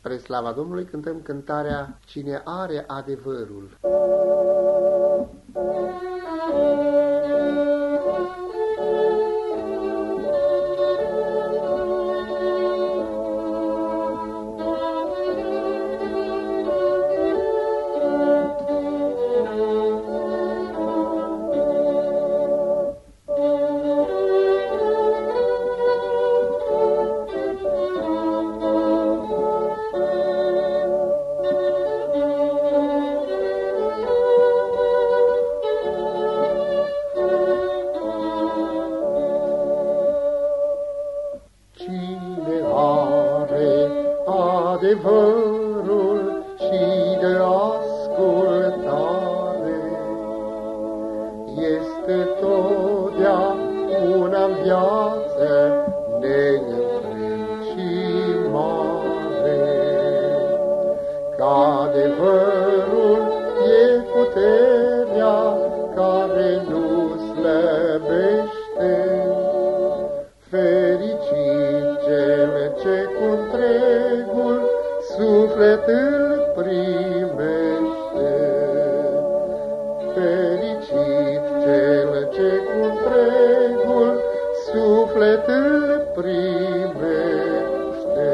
Spre slava Domnului cântăm cântarea Cine are adevărul. Adevărul și de ascultare este totdeauna în viață neîntreg și mare. Că adevărul e puterea care nu slăbește. Fericit cel ce cu întregul suflet îl primește. Fericit cel ce cu întregul suflet îl primește.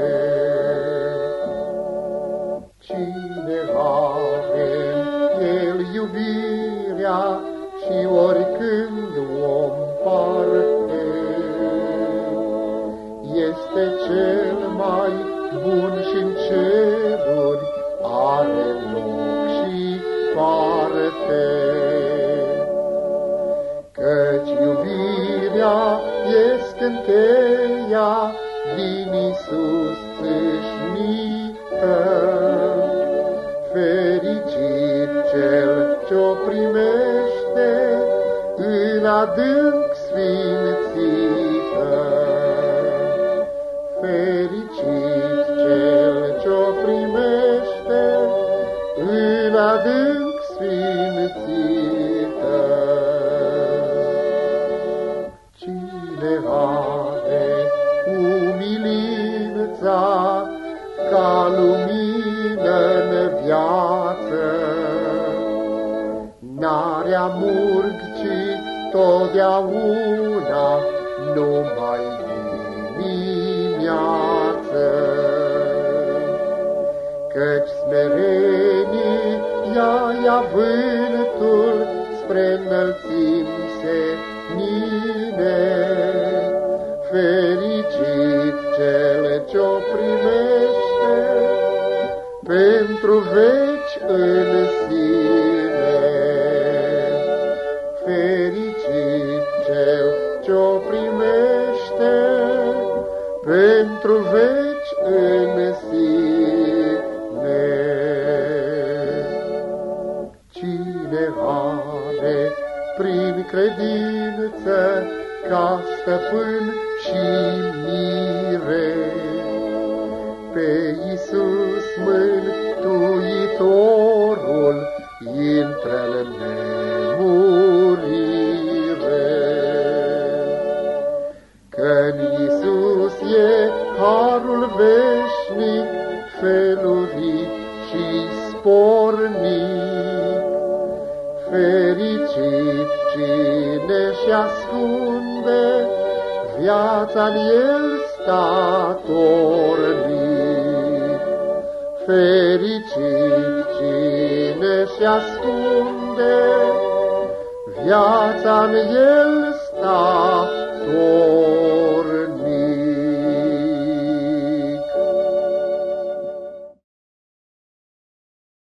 Cine are el iubirea și oricând o împarte, este cel mai bun și-n ceruri are loc și parte. Căci iubirea este încheia din Iisus țâșnită. Fericit cel ce-o primește în adânc sfințită. Fericit cel ce-o primește în adânc sfințită. Cine are umilința ca lumină-n viață, n-are amurg, ci totdeauna numai dimineață. Căci smerenia ia vântul spre înălțimi senine. Fericit cel ce-o primește pentru veci în sine. Fericit cel ce-o primește pentru veci în sine. Cine are prin credință ca stăpân și mire pe Iisus Mântuitorul, intră-n nemurire. Că-n Iisus e harul veșnic, felurit și spornic. Fericit cine-și ascunde viața-n el statornic. Fericit cine-și ascunde viața-n el